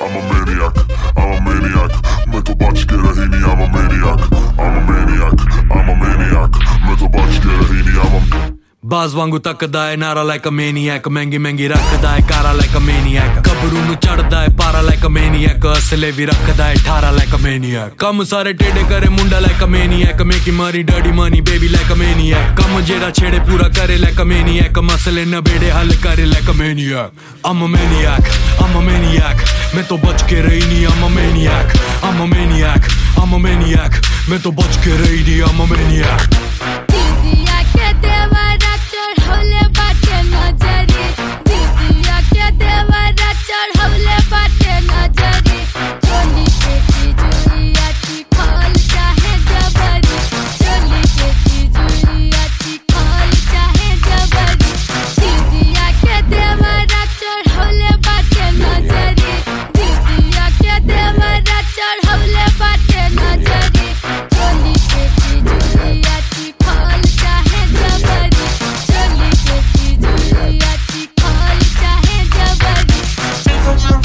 I'm a maniac, I'm a maniac. मैं तो बच के रही नहीं, I'm a maniac, I'm a maniac, I'm a maniac. मैं तो बच के रही नहीं, I'm a बाज वांगू तकदा है नारा like a maniac. महंगी महंगी रखदा है कारा like a maniac. कबरू नू चढ़दा है पारा like a maniac. असले भी रखदा है ठारा like a maniac. कम सारे टेढ़े करे मुंडा like a maniac. मेकी मारी dirty money baby like a maniac. कम जेड़ा छेड़े पूरा करे like a maniac. मसले न बेड़े हल करे like a maniac. I'm a maniac, I'm a maniac. मैं तो बच के रही नहीं, I'm a maniac, I'm a maniac, I'm a maniac. मैं तो बच के रही नहीं, I'm a maniac. दीदिया के देवरा चढ़ौले बाटे नजरी. दीदिया के देवरा चढ़ौले बाटे नजरी. चोली के चिजुइया चिखल चाहे जबरी. चोली के चिजुइया चिखल चाहे जबरी. दीदिया के देवरा चढ़ौले बाटे नजरी. दीदिया के देवरा चढ़ौले बाटे नजरी. चोली के चिजुइया चिखल चाहे जबरी. चोली के चिजुइया चिखल चाहे जबरी.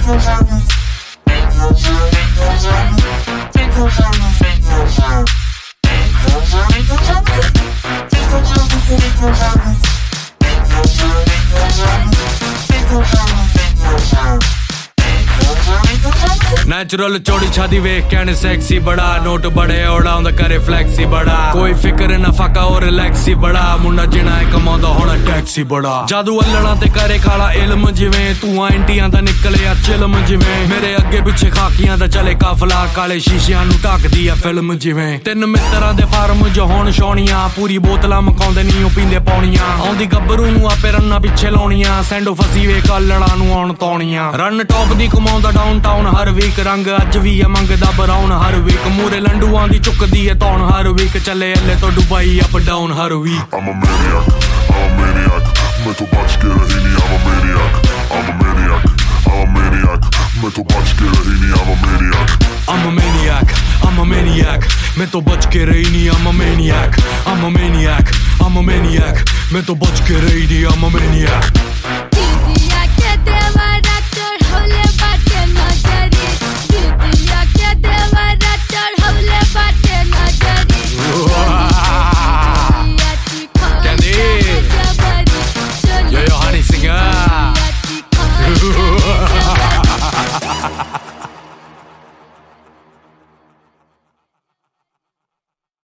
नेचुरल चौड़ी छादी वेख कहने सेक्सी बड़ा. नोट बड़े ओड़ा उंदा करे फ्लैक्सी बड़ा. कोई फिक्र न फाका और रिलैक्सी बड़ा. मुंडा जिना है कमांदा होना टैक्सी बड़ा. जादू अल्लड़ा ते करे काला इल्म जिवें. तू एंटियां दा निकले आ चिल्म जिवें. मेरे अगे पिछे खाकियां दा चले काफला. काले शीशियां नू ढकदी आ फिल्म जिवें. तिन मित्तरां दे फार्म जो होण छौणियां. पूरी बोतलां मकाउंदे नी ओ पींदे पौणियां. आउंदी गब्बरू नू आपे रन्ना पिछे लाउणियां. सैंडो फसी वे कल्लड़ा नू आउण तौणियां. रन टॉप दी कमाउंदा डाउनटाउन हर वीक. रंग अज भी है मंगदा ब्राउन हर वीक. मूरे लंडुआं दी चुकदी है तौण हर वीक. चले अल्ले तो दुबई अप डाउन हर week. I'm a maniac, I'm a maniac. मैं तो बच के रही नहीं, I'm a maniac, I'm a maniac, I'm a maniac. मैं तो बच के रही नहीं, I'm a maniac. I'm a maniac, I'm a maniac. मैं तो बच के रही नहीं, I'm a maniac, I'm a maniac, I'm a maniac. मैं तो बच के रही नहीं, I'm a maniac.